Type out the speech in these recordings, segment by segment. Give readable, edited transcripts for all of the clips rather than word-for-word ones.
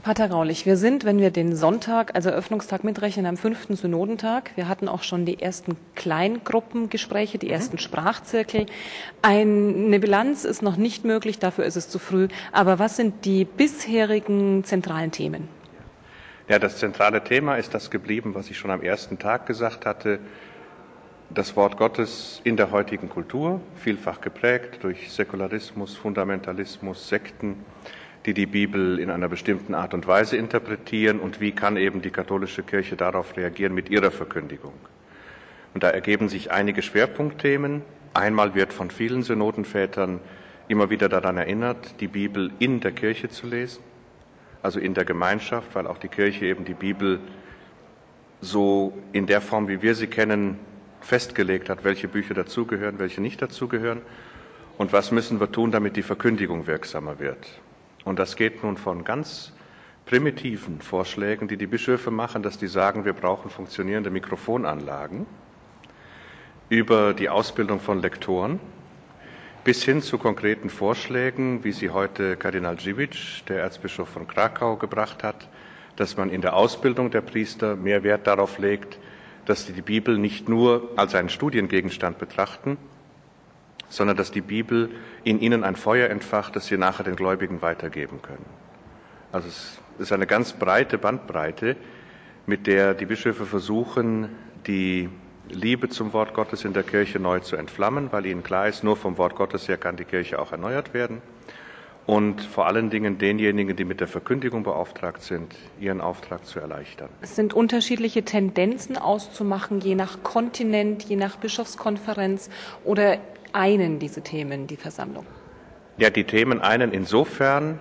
Pater Graulich, wir sind, wenn wir den Sonntag, also Eröffnungstag mitrechnen, am 5. Synodentag. Wir hatten auch schon die ersten Kleingruppengespräche, die ersten Sprachzirkel. Eine Bilanz ist noch nicht möglich, dafür ist es zu früh. Aber was sind die bisherigen zentralen Themen? Ja, das zentrale Thema ist das geblieben, was ich schon am ersten Tag gesagt hatte. Das Wort Gottes in der heutigen Kultur, vielfach geprägt durch Säkularismus, Fundamentalismus, Sekten, die die Bibel in einer bestimmten Art und Weise interpretieren, und wie kann eben die katholische Kirche darauf reagieren mit ihrer Verkündigung. Und da ergeben sich einige Schwerpunktthemen. Einmal wird von vielen Synodenvätern immer wieder daran erinnert, die Bibel in der Kirche zu lesen, also in der Gemeinschaft, weil auch die Kirche eben die Bibel so in der Form, wie wir sie kennen, festgelegt hat, welche Bücher dazugehören, welche nicht dazugehören und was müssen wir tun, damit die Verkündigung wirksamer wird. Und das geht nun von ganz primitiven Vorschlägen, die die Bischöfe machen, dass die sagen, wir brauchen funktionierende Mikrofonanlagen, über die Ausbildung von Lektoren, bis hin zu konkreten Vorschlägen, wie sie heute Kardinal Dziwisz, der Erzbischof von Krakau, gebracht hat, dass man in der Ausbildung der Priester mehr Wert darauf legt, dass sie die Bibel nicht nur als einen Studiengegenstand betrachten, sondern dass die Bibel in ihnen ein Feuer entfacht, das sie nachher den Gläubigen weitergeben können. Also es ist eine ganz breite Bandbreite, mit der die Bischöfe versuchen, die Liebe zum Wort Gottes in der Kirche neu zu entflammen, weil ihnen klar ist, nur vom Wort Gottes her kann die Kirche auch erneuert werden. Und vor allen Dingen denjenigen, die mit der Verkündigung beauftragt sind, ihren Auftrag zu erleichtern. Es sind unterschiedliche Tendenzen auszumachen, je nach Kontinent, je nach Bischofskonferenz, oder einen diese Themen, die Versammlung? Ja, die Themen einen insofern,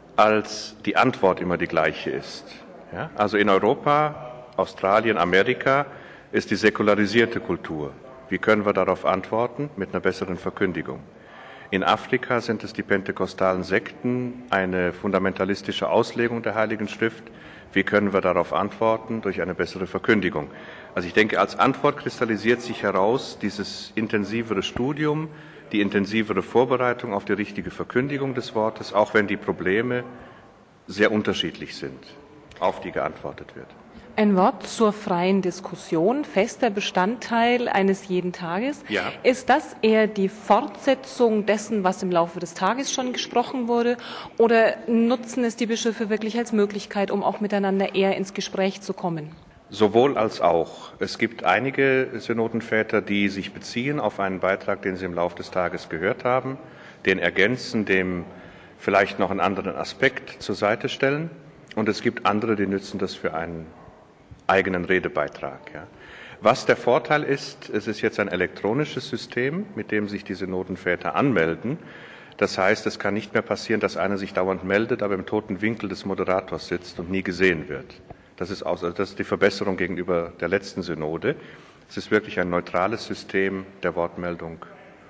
als die Antwort immer die gleiche ist. Ja, also in Europa, Australien, Amerika ist die säkularisierte Kultur. Wie können wir darauf antworten? Mit einer besseren Verkündigung. In Afrika sind es die pentekostalen Sekten, eine fundamentalistische Auslegung der Heiligen Schrift. Wie können wir darauf antworten? Durch eine bessere Verkündigung. Also ich denke, als Antwort kristallisiert sich heraus dieses intensivere Studium, die intensivere Vorbereitung auf die richtige Verkündigung des Wortes, auch wenn die Probleme sehr unterschiedlich sind, auf die geantwortet wird. Ein Wort zur freien Diskussion, fester Bestandteil eines jeden Tages. Ja. Ist das eher die Fortsetzung dessen, was im Laufe des Tages schon gesprochen wurde, oder nutzen es die Bischöfe wirklich als Möglichkeit, um auch miteinander eher ins Gespräch zu kommen? Sowohl als auch. Es gibt einige Synodenväter, die sich beziehen auf einen Beitrag, den sie im Laufe des Tages gehört haben, den ergänzen, dem vielleicht noch einen anderen Aspekt zur Seite stellen. Und es gibt andere, die nützen das für einen eigenen Redebeitrag. Ja. Was der Vorteil ist, es ist jetzt ein elektronisches System, mit dem sich die Synodenväter anmelden. Das heißt, es kann nicht mehr passieren, dass einer sich dauernd meldet, aber im toten Winkel des Moderators sitzt und nie gesehen wird. Das ist die Verbesserung gegenüber der letzten Synode. Es ist wirklich ein neutrales System der Wortmeldung.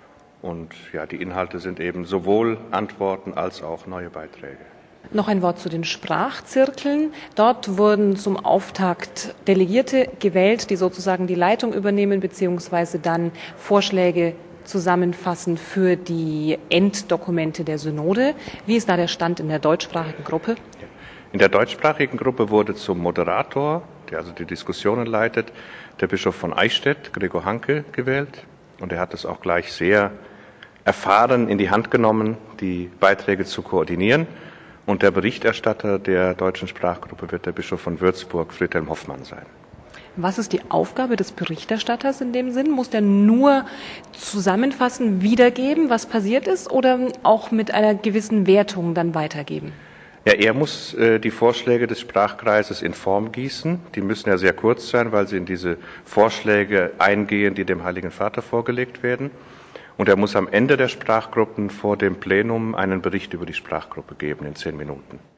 Und ja, die Inhalte sind eben sowohl Antworten als auch neue Beiträge. Noch ein Wort zu den Sprachzirkeln. Dort wurden zum Auftakt Delegierte gewählt, die sozusagen die Leitung übernehmen bzw. dann Vorschläge zusammenfassen für die Enddokumente der Synode. Wie ist da der Stand in der deutschsprachigen Gruppe? In der deutschsprachigen Gruppe wurde zum Moderator, der also die Diskussionen leitet, der Bischof von Eichstätt, Gregor Hanke, gewählt. Und er hat es auch gleich sehr erfahren in die Hand genommen, die Beiträge zu koordinieren. Und der Berichterstatter der deutschen Sprachgruppe wird der Bischof von Würzburg, Friedhelm Hoffmann, sein. Was ist die Aufgabe des Berichterstatters in dem Sinn? Muss der nur zusammenfassen, wiedergeben, was passiert ist, oder auch mit einer gewissen Wertung dann weitergeben? Ja, er muss die Vorschläge des Sprachkreises in Form gießen. Die müssen ja sehr kurz sein, weil sie in diese Vorschläge eingehen, die dem Heiligen Vater vorgelegt werden. Und er muss am Ende der Sprachgruppen vor dem Plenum einen Bericht über die Sprachgruppe geben in 10 Minuten.